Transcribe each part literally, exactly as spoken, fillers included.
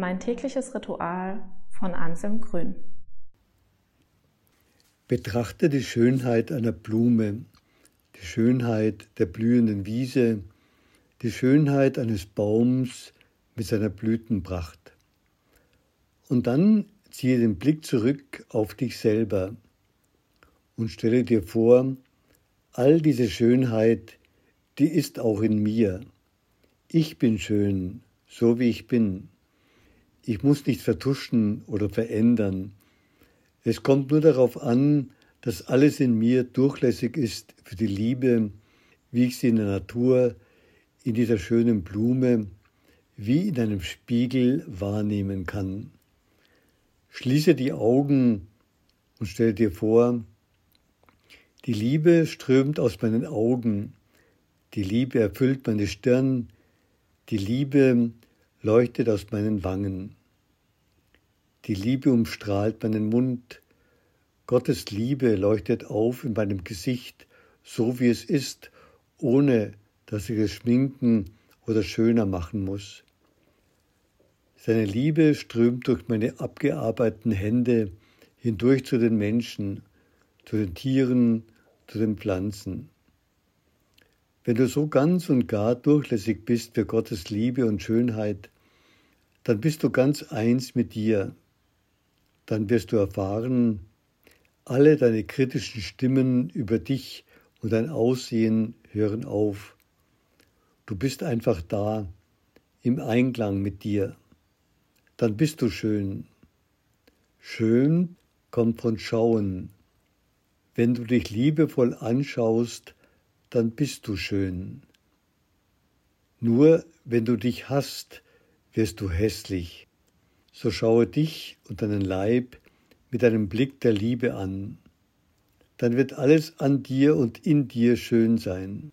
Mein tägliches Ritual von Anselm Grün. Betrachte die Schönheit einer Blume, die Schönheit der blühenden Wiese, die Schönheit eines Baums mit seiner Blütenpracht. Und dann ziehe den Blick zurück auf dich selber und stelle dir vor, all diese Schönheit, die ist auch in mir. Ich bin schön, so wie ich bin. Ich muss nichts vertuschen oder verändern. Es kommt nur darauf an, dass alles in mir durchlässig ist für die Liebe, wie ich sie in der Natur, in dieser schönen Blume, wie in einem Spiegel wahrnehmen kann. Schließe die Augen und stell dir vor, die Liebe strömt aus meinen Augen, die Liebe erfüllt meine Stirn, die Liebe leuchtet aus meinen Wangen. Die Liebe umstrahlt meinen Mund, Gottes Liebe leuchtet auf in meinem Gesicht, so wie es ist, ohne dass ich es schminken oder schöner machen muss. Seine Liebe strömt durch meine abgearbeiteten Hände hindurch zu den Menschen, zu den Tieren, zu den Pflanzen. Wenn du so ganz und gar durchlässig bist für Gottes Liebe und Schönheit, dann bist du ganz eins mit dir. Dann wirst du erfahren, alle deine kritischen Stimmen über dich und dein Aussehen hören auf. Du bist einfach da, im Einklang mit dir. Dann bist du schön. Schön kommt von Schauen. Wenn du dich liebevoll anschaust, dann bist du schön. Nur wenn du dich hasst, wirst du hässlich. So schaue dich und deinen Leib mit einem Blick der Liebe an. Dann wird alles an dir und in dir schön sein.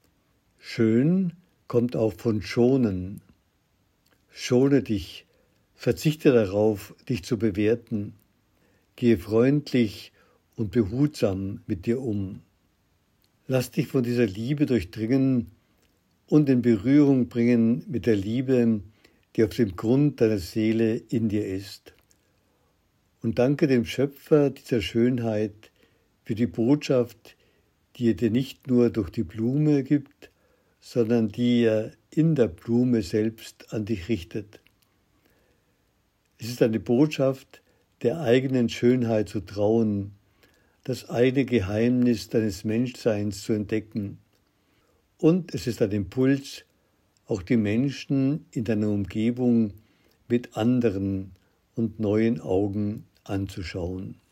Schön kommt auch von Schonen. Schone dich, verzichte darauf, dich zu bewerten. Gehe freundlich und behutsam mit dir um. Lass dich von dieser Liebe durchdringen und in Berührung bringen mit der Liebe, die auf dem Grund deiner Seele in dir ist. Und danke dem Schöpfer dieser Schönheit für die Botschaft, die er dir nicht nur durch die Blume gibt, sondern die er in der Blume selbst an dich richtet. Es ist eine Botschaft, der eigenen Schönheit zu trauen, das eigene Geheimnis deines Menschseins zu entdecken. Und es ist ein Impuls, auch die Menschen in deiner Umgebung mit anderen und neuen Augen anzuschauen.